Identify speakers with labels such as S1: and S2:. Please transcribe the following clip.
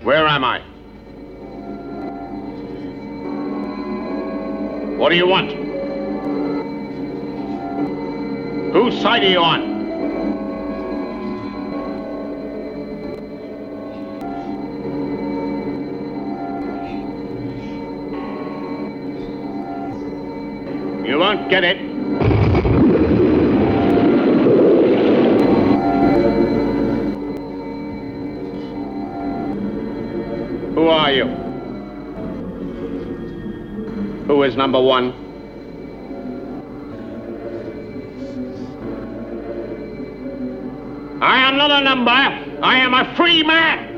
S1: Where am I? What do you want? Whose side are you on? You won't get it. Who are you? Who is number one? I am not a number. I am a free man.